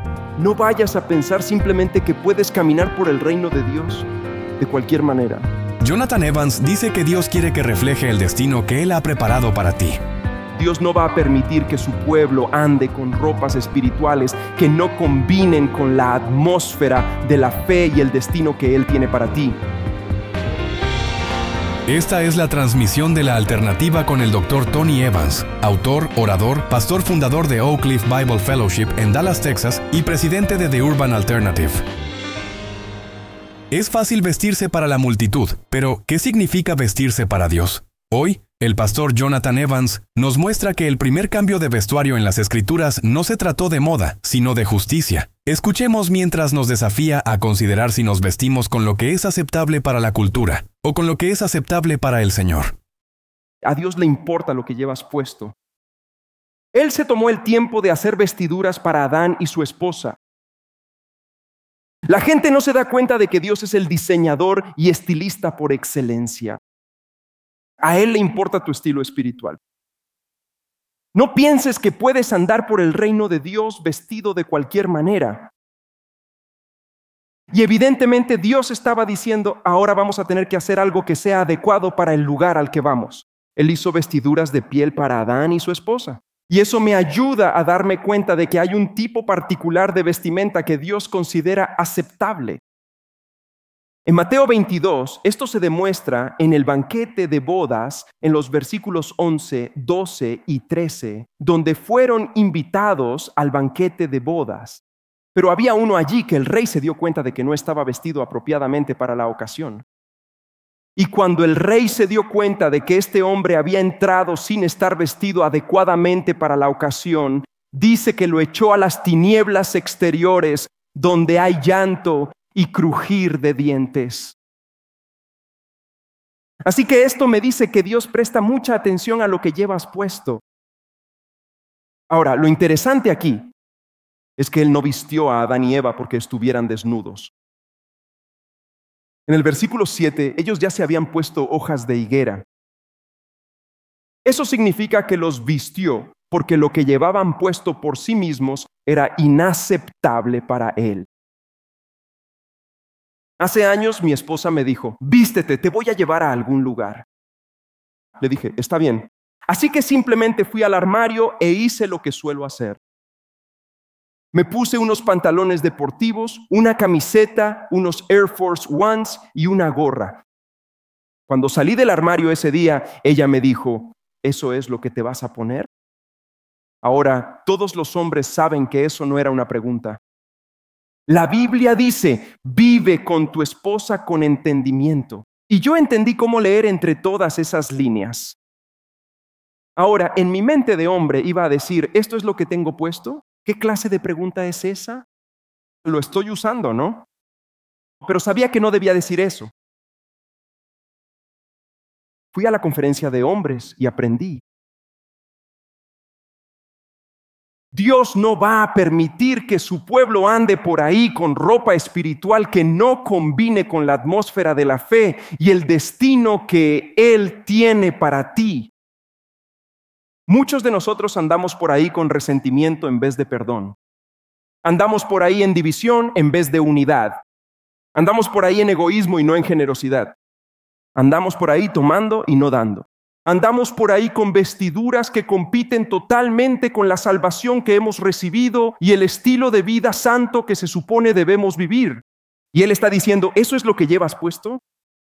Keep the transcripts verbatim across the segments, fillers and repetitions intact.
No vayas a pensar simplemente que puedes caminar por el reino de Dios de cualquier manera. Jonathan Evans dice que Dios quiere que refleje el destino que Él ha preparado para ti. Dios no va a permitir que su pueblo ande con ropas espirituales que no combinen con la atmósfera de la fe y el destino que Él tiene para ti. Esta es la transmisión de La Alternativa con el doctor Tony Evans, autor, orador, pastor fundador de Oak Cliff Bible Fellowship en Dallas, Texas y presidente de The Urban Alternative. Es fácil vestirse para la multitud, pero ¿qué significa vestirse para Dios? Hoy, el pastor Jonathan Evans nos muestra que el primer cambio de vestuario en las Escrituras no se trató de moda, sino de justicia. Escuchemos mientras nos desafía a considerar si nos vestimos con lo que es aceptable para la cultura o con lo que es aceptable para el Señor. A Dios le importa lo que llevas puesto. Él se tomó el tiempo de hacer vestiduras para Adán y su esposa. La gente no se da cuenta de que Dios es el diseñador y estilista por excelencia. A Él le importa tu estilo espiritual. No pienses que puedes andar por el reino de Dios vestido de cualquier manera. Y evidentemente Dios estaba diciendo, ahora vamos a tener que hacer algo que sea adecuado para el lugar al que vamos. Él hizo vestiduras de piel para Adán y su esposa. Y eso me ayuda a darme cuenta de que hay un tipo particular de vestimenta que Dios considera aceptable. En Mateo veintidós, esto se demuestra en el banquete de bodas, en los versículos once, doce y trece, donde fueron invitados al banquete de bodas. Pero había uno allí que el rey se dio cuenta de que no estaba vestido apropiadamente para la ocasión. Y cuando el rey se dio cuenta de que este hombre había entrado sin estar vestido adecuadamente para la ocasión, dice que lo echó a las tinieblas exteriores, donde hay llanto y crujir de dientes. Así que esto me dice que Dios presta mucha atención a lo que llevas puesto. Ahora, lo interesante aquí es que Él no vistió a Adán y Eva porque estuvieran desnudos. En el versículo siete, ellos ya se habían puesto hojas de higuera. Eso significa que los vistió porque lo que llevaban puesto por sí mismos era inaceptable para Él. Hace años mi esposa me dijo, vístete, te voy a llevar a algún lugar. Le dije, está bien. Así que simplemente fui al armario e hice lo que suelo hacer. Me puse unos pantalones deportivos, una camiseta, unos Air Force Ones y una gorra. Cuando salí del armario ese día, ella me dijo, ¿eso es lo que te vas a poner? Ahora, todos los hombres saben que eso no era una pregunta. La Biblia dice, vive con tu esposa con entendimiento. Y yo entendí cómo leer entre todas esas líneas. Ahora, en mi mente de hombre iba a decir, ¿esto es lo que tengo puesto? ¿Qué clase de pregunta es esa? Lo estoy usando, ¿no? Pero sabía que no debía decir eso. Fui a la conferencia de hombres y aprendí. Dios no va a permitir que su pueblo ande por ahí con ropa espiritual que no combine con la atmósfera de la fe y el destino que Él tiene para ti. Muchos de nosotros andamos por ahí con resentimiento en vez de perdón. Andamos por ahí en división en vez de unidad. Andamos por ahí en egoísmo y no en generosidad. Andamos por ahí tomando y no dando. Andamos por ahí con vestiduras que compiten totalmente con la salvación que hemos recibido y el estilo de vida santo que se supone debemos vivir. Y Él está diciendo, ¿eso es lo que llevas puesto?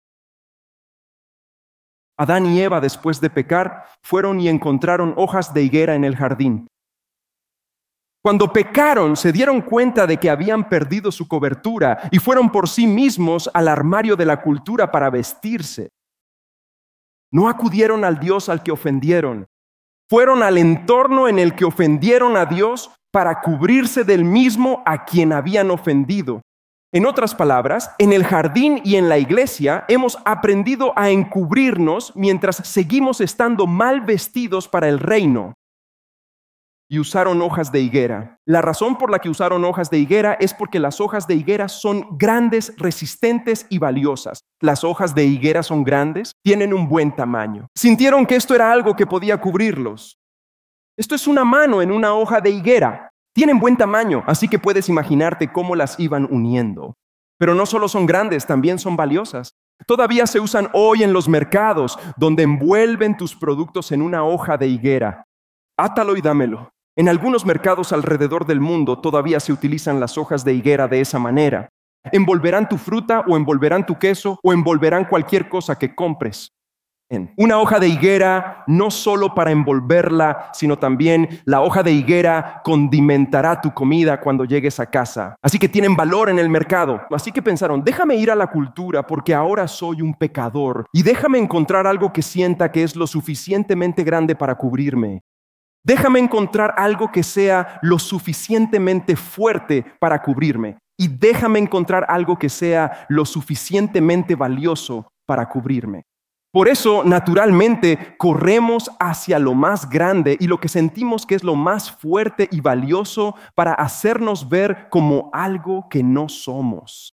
Adán y Eva, después de pecar, fueron y encontraron hojas de higuera en el jardín. Cuando pecaron, se dieron cuenta de que habían perdido su cobertura y fueron por sí mismos al armario de la cultura para vestirse. No acudieron al Dios al que ofendieron. Fueron al entorno en el que ofendieron a Dios para cubrirse del mismo a quien habían ofendido. En otras palabras, en el jardín y en la iglesia hemos aprendido a encubrirnos mientras seguimos estando mal vestidos para el reino. Y usaron hojas de higuera. La razón por la que usaron hojas de higuera es porque las hojas de higuera son grandes, resistentes y valiosas. Las hojas de higuera son grandes, tienen un buen tamaño. Sintieron que esto era algo que podía cubrirlos. Esto es una mano en una hoja de higuera. Tienen buen tamaño, así que puedes imaginarte cómo las iban uniendo. Pero no solo son grandes, también son valiosas. Todavía se usan hoy en los mercados, donde envuelven tus productos en una hoja de higuera. Átalo y dámelo. En algunos mercados alrededor del mundo todavía se utilizan las hojas de higuera de esa manera. Envolverán tu fruta o envolverán tu queso o envolverán cualquier cosa que compres. En una hoja de higuera, no solo para envolverla, sino también la hoja de higuera condimentará tu comida cuando llegues a casa. Así que tienen valor en el mercado. Así que pensaron, déjame ir a la cultura porque ahora soy un pecador y déjame encontrar algo que sienta que es lo suficientemente grande para cubrirme. Déjame encontrar algo que sea lo suficientemente fuerte para cubrirme. Y déjame encontrar algo que sea lo suficientemente valioso para cubrirme. Por eso, naturalmente, corremos hacia lo más grande y lo que sentimos que es lo más fuerte y valioso para hacernos ver como algo que no somos.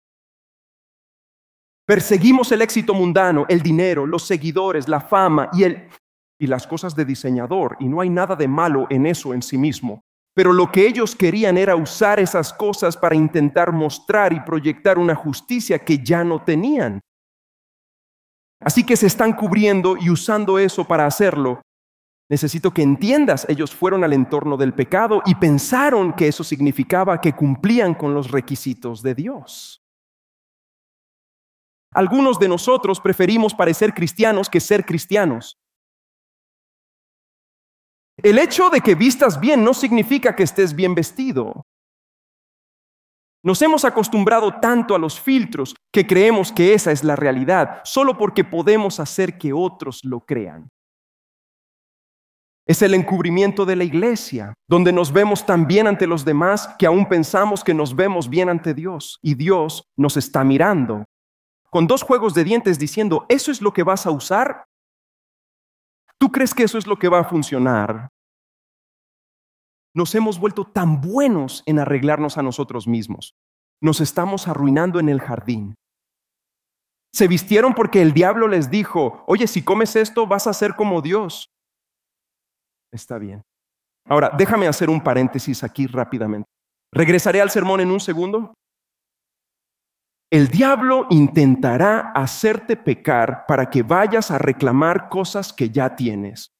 Perseguimos el éxito mundano, el dinero, los seguidores, la fama y, el, y las cosas de diseñador, y no hay nada de malo en eso en sí mismo. Pero lo que ellos querían era usar esas cosas para intentar mostrar y proyectar una justicia que ya no tenían. Así que se están cubriendo y usando eso para hacerlo. Necesito que entiendas, ellos fueron al entorno del pecado y pensaron que eso significaba que cumplían con los requisitos de Dios. Algunos de nosotros preferimos parecer cristianos que ser cristianos. El hecho de que vistas bien no significa que estés bien vestido. Nos hemos acostumbrado tanto a los filtros que creemos que esa es la realidad, solo porque podemos hacer que otros lo crean. Es el encubrimiento de la iglesia, donde nos vemos tan bien ante los demás que aún pensamos que nos vemos bien ante Dios, y Dios nos está mirando, con dos juegos de dientes diciendo, ¿eso es lo que vas a usar? ¿Tú crees que eso es lo que va a funcionar? Nos hemos vuelto tan buenos en arreglarnos a nosotros mismos. Nos estamos arruinando en el jardín. Se vistieron porque el diablo les dijo, oye, si comes esto vas a ser como Dios. Está bien. Ahora, déjame hacer un paréntesis aquí rápidamente. Regresaré al sermón en un segundo. El diablo intentará hacerte pecar para que vayas a reclamar cosas que ya tienes.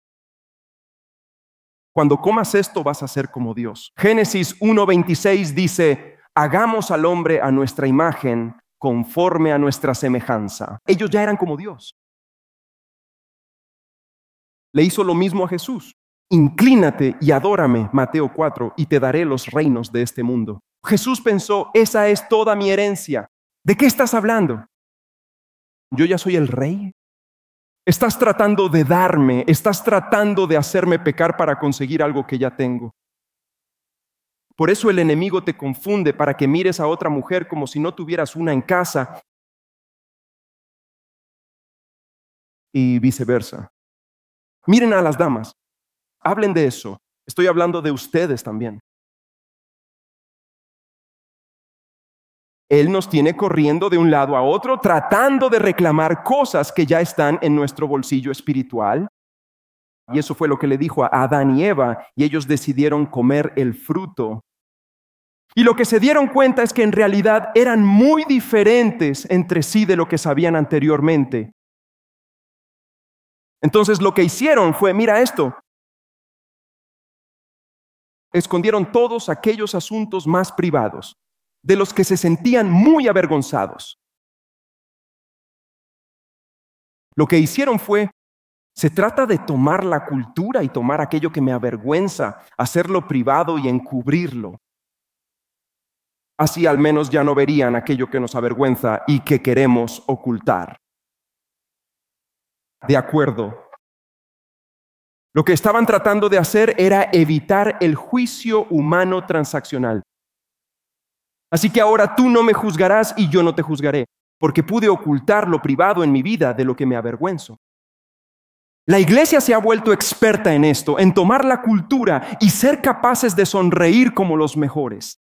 Cuando comas esto vas a ser como Dios. Génesis uno veintiséis dice, hagamos al hombre a nuestra imagen, conforme a nuestra semejanza. Ellos ya eran como Dios. Le hizo lo mismo a Jesús. Inclínate y adórame, Mateo cuatro, y te daré los reinos de este mundo. Jesús pensó, esa es toda mi herencia. ¿De qué estás hablando? ¿Yo ya soy el rey? Estás tratando de darme, estás tratando de hacerme pecar para conseguir algo que ya tengo. Por eso el enemigo te confunde para que mires a otra mujer como si no tuvieras una en casa y viceversa. Miren a las damas, hablen de eso. Estoy hablando de ustedes también. Él nos tiene corriendo de un lado a otro, tratando de reclamar cosas que ya están en nuestro bolsillo espiritual. Y eso fue lo que le dijo a Adán y Eva, y ellos decidieron comer el fruto. Y lo que se dieron cuenta es que en realidad eran muy diferentes entre sí de lo que sabían anteriormente. Entonces lo que hicieron fue, mira esto, escondieron todos aquellos asuntos más privados, de los que se sentían muy avergonzados. Lo que hicieron fue, se trata de tomar la cultura y tomar aquello que me avergüenza, hacerlo privado y encubrirlo. Así al menos ya no verían aquello que nos avergüenza y que queremos ocultar. De acuerdo. Lo que estaban tratando de hacer era evitar el juicio humano transaccional. Así que ahora tú no me juzgarás y yo no te juzgaré, porque pude ocultar lo privado en mi vida de lo que me avergüenzo. La iglesia se ha vuelto experta en esto, en tomar la cultura y ser capaces de sonreír como los mejores.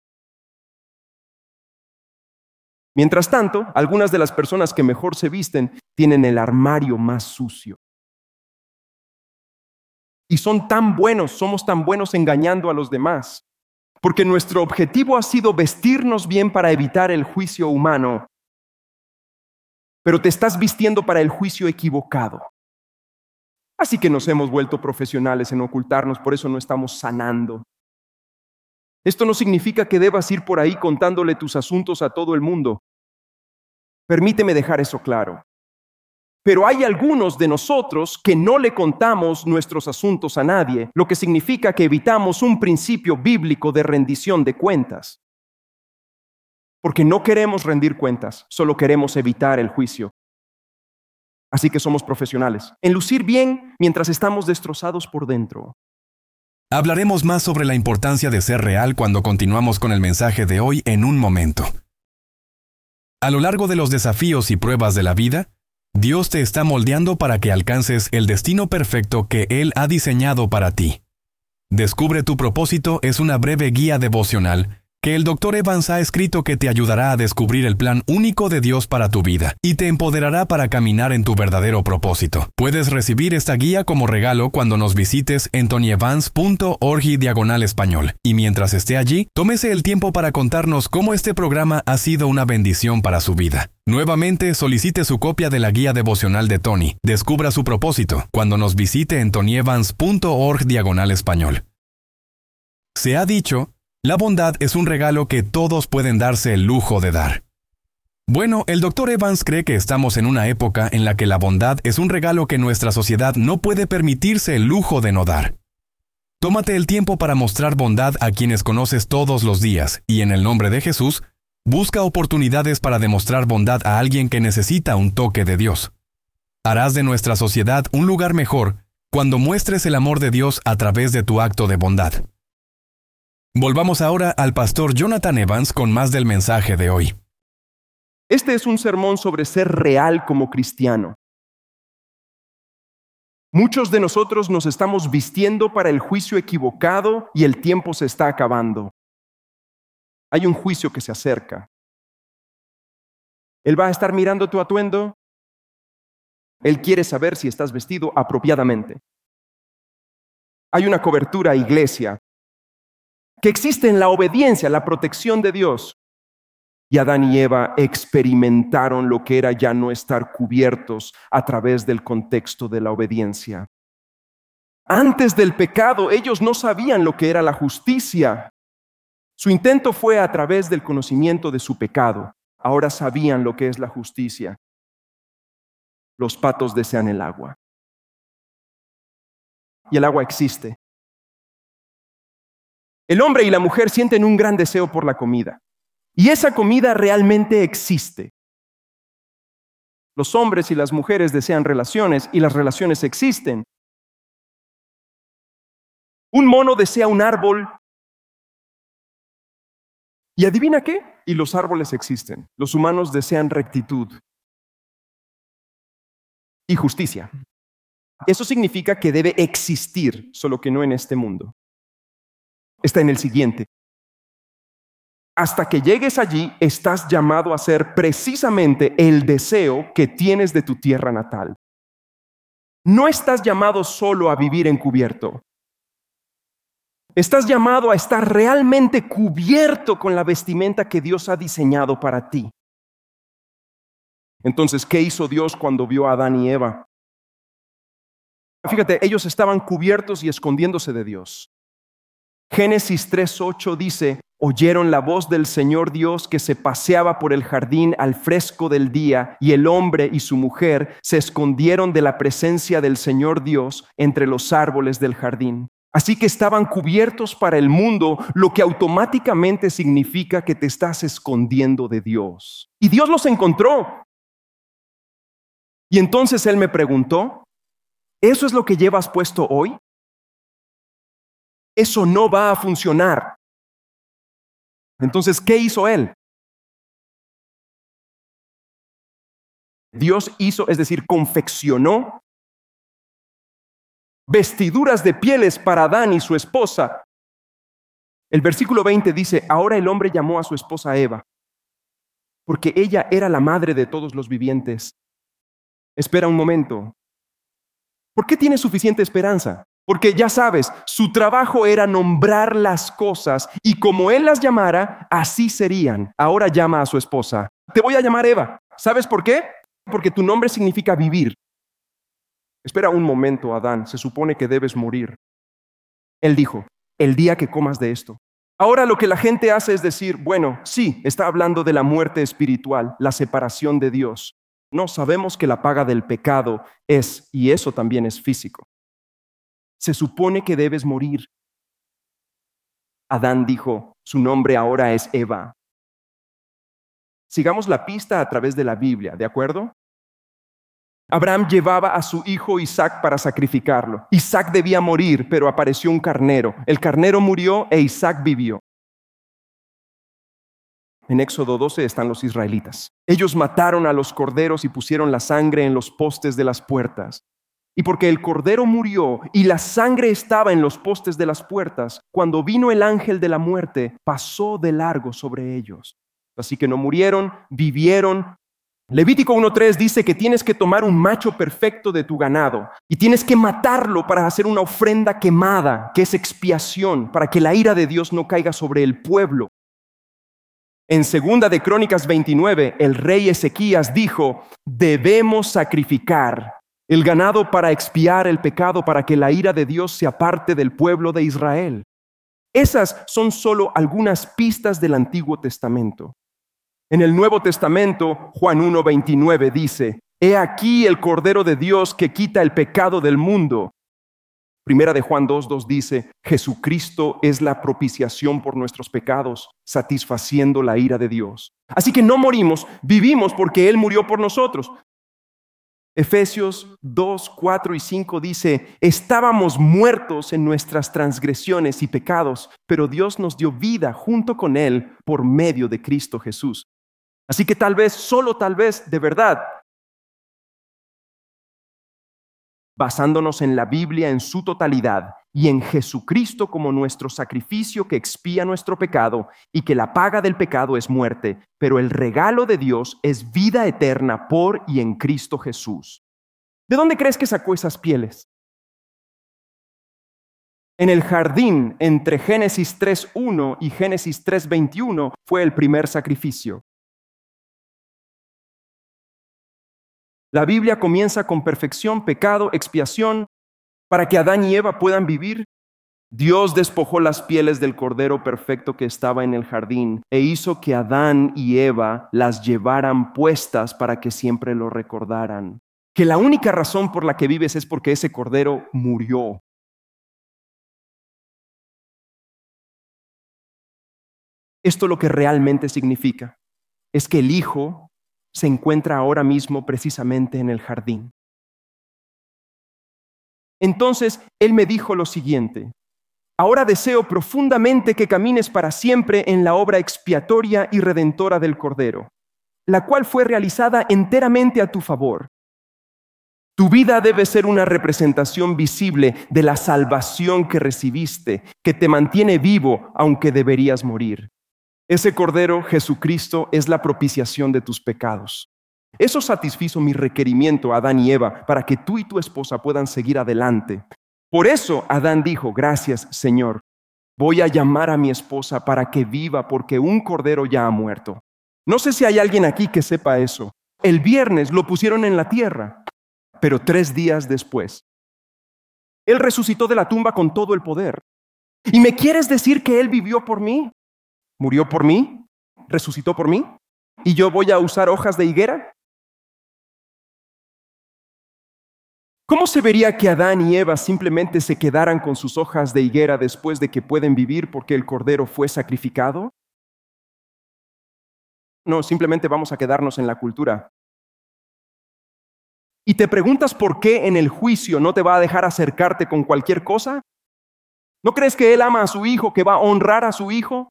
Mientras tanto, algunas de las personas que mejor se visten tienen el armario más sucio. Y son tan buenos, somos tan buenos engañando a los demás. Porque nuestro objetivo ha sido vestirnos bien para evitar el juicio humano. Pero te estás vistiendo para el juicio equivocado. Así que nos hemos vuelto profesionales en ocultarnos, por eso no estamos sanando. Esto no significa que debas ir por ahí contándole tus asuntos a todo el mundo. Permíteme dejar eso claro. Pero hay algunos de nosotros que no le contamos nuestros asuntos a nadie, lo que significa que evitamos un principio bíblico de rendición de cuentas. Porque no queremos rendir cuentas, solo queremos evitar el juicio. Así que somos profesionales en lucir bien mientras estamos destrozados por dentro. Hablaremos más sobre la importancia de ser real cuando continuamos con el mensaje de hoy en un momento. A lo largo de los desafíos y pruebas de la vida, Dios te está moldeando para que alcances el destino perfecto que Él ha diseñado para ti. Descubre tu propósito es una breve guía devocional que el doctor Evans ha escrito que te ayudará a descubrir el plan único de Dios para tu vida y te empoderará para caminar en tu verdadero propósito. Puedes recibir esta guía como regalo cuando nos visites en tonyevans punto org diagonal español. Y mientras esté allí, tómese el tiempo para contarnos cómo este programa ha sido una bendición para su vida. Nuevamente, solicite su copia de la guía devocional de Tony. Descubra su propósito cuando nos visite en tonyevans punto org diagonal español. Se ha dicho, la bondad es un regalo que todos pueden darse el lujo de dar. Bueno, el doctor Evans cree que estamos en una época en la que la bondad es un regalo que nuestra sociedad no puede permitirse el lujo de no dar. Tómate el tiempo para mostrar bondad a quienes conoces todos los días y en el nombre de Jesús, busca oportunidades para demostrar bondad a alguien que necesita un toque de Dios. Harás de nuestra sociedad un lugar mejor cuando muestres el amor de Dios a través de tu acto de bondad. Volvamos ahora al pastor Jonathan Evans con más del mensaje de hoy. Este es un sermón sobre ser real como cristiano. Muchos de nosotros nos estamos vistiendo para el juicio equivocado y el tiempo se está acabando. Hay un juicio que se acerca. Él va a estar mirando tu atuendo. Él quiere saber si estás vestido apropiadamente. Hay una cobertura, iglesia, que existe en la obediencia, la protección de Dios. Y Adán y Eva experimentaron lo que era ya no estar cubiertos a través del contexto de la obediencia. Antes del pecado, ellos no sabían lo que era la justicia. Su intento fue a través del conocimiento de su pecado. Ahora sabían lo que es la justicia. Los patos desean el agua. Y el agua existe. El hombre y la mujer sienten un gran deseo por la comida. Y esa comida realmente existe. Los hombres y las mujeres desean relaciones y las relaciones existen. Un mono desea un árbol. ¿Y adivina qué? Y los árboles existen. Los humanos desean rectitud y justicia. Eso significa que debe existir, solo que no en este mundo. Está en el siguiente. Hasta que llegues allí, estás llamado a ser precisamente el deseo que tienes de tu tierra natal. No estás llamado solo a vivir encubierto. Estás llamado a estar realmente cubierto con la vestimenta que Dios ha diseñado para ti. Entonces, ¿qué hizo Dios cuando vio a Adán y Eva? Fíjate, ellos estaban cubiertos y escondiéndose de Dios. Génesis tres ocho dice, oyeron la voz del Señor Dios que se paseaba por el jardín al fresco del día, y el hombre y su mujer se escondieron de la presencia del Señor Dios entre los árboles del jardín. Así que estaban cubiertos para el mundo, lo que automáticamente significa que te estás escondiendo de Dios. Y Dios los encontró. Y entonces Él me preguntó, ¿eso es lo que llevas puesto hoy? Eso no va a funcionar. Entonces, ¿qué hizo Él? Dios hizo, es decir, confeccionó vestiduras de pieles para Adán y su esposa. El versículo veinte dice, ahora el hombre llamó a su esposa Eva, porque ella era la madre de todos los vivientes. Espera un momento. ¿Por qué tienes suficiente esperanza? Porque ya sabes, su trabajo era nombrar las cosas y como él las llamara, así serían. Ahora llama a su esposa. Te voy a llamar Eva. ¿Sabes por qué? Porque tu nombre significa vivir. Espera un momento, Adán. Se supone que debes morir. Él dijo, el día que comas de esto. Ahora lo que la gente hace es decir, bueno, sí, está hablando de la muerte espiritual, la separación de Dios. No, sabemos que la paga del pecado es, y eso también es físico. Se supone que debes morir. Adán dijo, su nombre ahora es Eva. Sigamos la pista a través de la Biblia, ¿de acuerdo? Abraham llevaba a su hijo Isaac para sacrificarlo. Isaac debía morir, pero apareció un carnero. El carnero murió e Isaac vivió. En Éxodo doce están los israelitas. Ellos mataron a los corderos y pusieron la sangre en los postes de las puertas. Y porque el cordero murió y la sangre estaba en los postes de las puertas, cuando vino el ángel de la muerte, pasó de largo sobre ellos. Así que no murieron, vivieron. Levítico uno tres dice que tienes que tomar un macho perfecto de tu ganado y tienes que matarlo para hacer una ofrenda quemada, que es expiación, para que la ira de Dios no caiga sobre el pueblo. En Segunda de Crónicas veintinueve, el rey Ezequías dijo, debemos sacrificar el ganado para expiar el pecado, para que la ira de Dios se aparte del pueblo de Israel. Esas son solo algunas pistas del Antiguo Testamento. En el Nuevo Testamento, Juan uno veintinueve dice, he aquí el Cordero de Dios que quita el pecado del mundo. Primera de Juan dos dos dice, Jesucristo es la propiciación por nuestros pecados, satisfaciendo la ira de Dios. Así que no morimos, vivimos porque Él murió por nosotros. Efesios dos, cuatro y cinco dice, estábamos muertos en nuestras transgresiones y pecados, pero Dios nos dio vida junto con Él por medio de Cristo Jesús. Así que tal vez, solo tal vez, de verdad, basándonos en la Biblia en su totalidad y en Jesucristo como nuestro sacrificio que expía nuestro pecado y que la paga del pecado es muerte, pero el regalo de Dios es vida eterna por y en Cristo Jesús. ¿De dónde crees que sacó esas pieles? En el jardín, entre Génesis tres uno y Génesis tres veintiuno, fue el primer sacrificio. La Biblia comienza con perfección, pecado, expiación, para que Adán y Eva puedan vivir. Dios despojó las pieles del cordero perfecto que estaba en el jardín e hizo que Adán y Eva las llevaran puestas para que siempre lo recordaran. Que la única razón por la que vives es porque ese cordero murió. Esto lo que realmente significa es que el Hijo se encuentra ahora mismo precisamente en el jardín. Entonces Él me dijo lo siguiente, ahora deseo profundamente que camines para siempre en la obra expiatoria y redentora del Cordero, la cual fue realizada enteramente a tu favor. Tu vida debe ser una representación visible de la salvación que recibiste, que te mantiene vivo aunque deberías morir. Ese Cordero, Jesucristo, es la propiciación de tus pecados. Eso satisfizo mi requerimiento a Adán y Eva para que tú y tu esposa puedan seguir adelante. Por eso Adán dijo, gracias, Señor. Voy a llamar a mi esposa para que viva porque un cordero ya ha muerto. No sé si hay alguien aquí que sepa eso. El viernes lo pusieron en la tierra, pero tres días después, Él resucitó de la tumba con todo el poder. ¿Y me quieres decir que Él vivió por mí? ¿Murió por mí? ¿Resucitó por mí? ¿Y yo voy a usar hojas de higuera? ¿Cómo se vería que Adán y Eva simplemente se quedaran con sus hojas de higuera después de que pueden vivir porque el cordero fue sacrificado? No, simplemente vamos a quedarnos en la cultura. ¿Y te preguntas por qué en el juicio no te va a dejar acercarte con cualquier cosa? ¿No crees que Él ama a su hijo, que va a honrar a su hijo?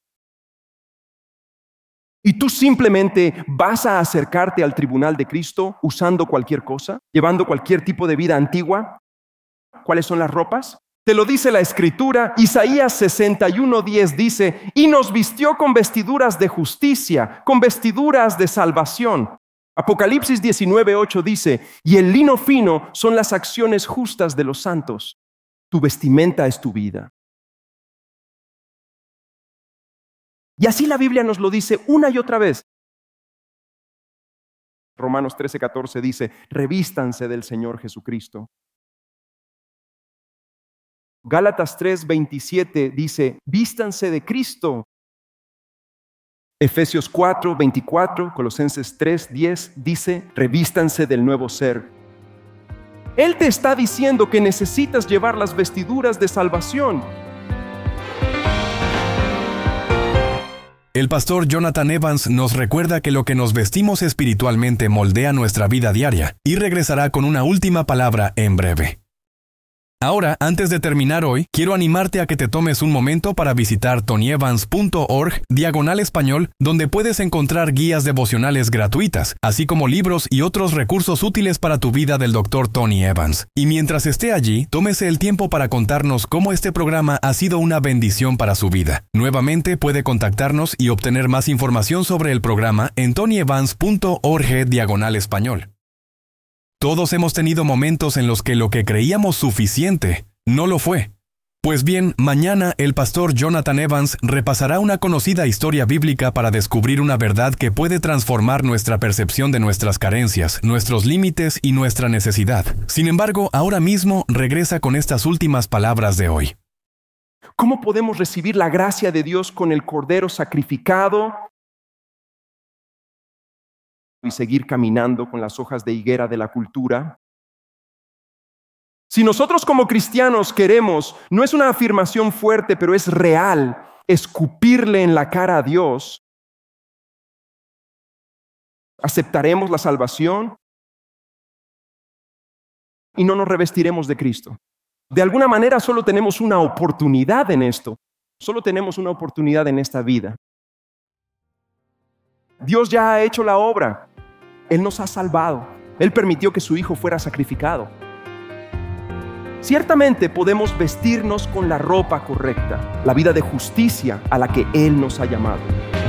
¿Y tú simplemente vas a acercarte al tribunal de Cristo usando cualquier cosa, llevando cualquier tipo de vida antigua? ¿Cuáles son las ropas? Te lo dice la Escritura. Isaías sesenta y uno diez dice, y nos vistió con vestiduras de justicia, con vestiduras de salvación. Apocalipsis diecinueve ocho dice, y el lino fino son las acciones justas de los santos. Tu vestimenta es tu vida. Y así la Biblia nos lo dice una y otra vez. Romanos trece, catorce dice, revístanse del Señor Jesucristo. Gálatas tres, veintisiete dice, vístanse de Cristo. Efesios cuatro, veinticuatro, Colosenses tres, diez dice, revístanse del nuevo ser. Él te está diciendo que necesitas llevar las vestiduras de salvación. El pastor Jonathan Evans nos recuerda que lo que nos vestimos espiritualmente moldea nuestra vida diaria y regresará con una última palabra en breve. Ahora, antes de terminar hoy, quiero animarte a que te tomes un momento para visitar tonyevans punto org diagonal español, donde puedes encontrar guías devocionales gratuitas, así como libros y otros recursos útiles para tu vida del doctor Tony Evans. Y mientras esté allí, tómese el tiempo para contarnos cómo este programa ha sido una bendición para su vida. Nuevamente puede contactarnos y obtener más información sobre el programa en tonyevans punto org diagonal español. Todos hemos tenido momentos en los que lo que creíamos suficiente no lo fue. Pues bien, mañana el pastor Jonathan Evans repasará una conocida historia bíblica para descubrir una verdad que puede transformar nuestra percepción de nuestras carencias, nuestros límites y nuestra necesidad. Sin embargo, ahora mismo regresa con estas últimas palabras de hoy. ¿Cómo podemos recibir la gracia de Dios con el cordero sacrificado y seguir caminando con las hojas de higuera de la cultura? Si nosotros como cristianos queremos, no es una afirmación fuerte, pero es real, escupirle en la cara a Dios, ¿aceptaremos la salvación? Y no nos revestiremos de Cristo. De alguna manera solo tenemos una oportunidad en esto. Solo tenemos una oportunidad en esta vida. Dios ya ha hecho la obra. Él nos ha salvado. Él permitió que su Hijo fuera sacrificado. Ciertamente podemos vestirnos con la ropa correcta, la vida de justicia a la que Él nos ha llamado.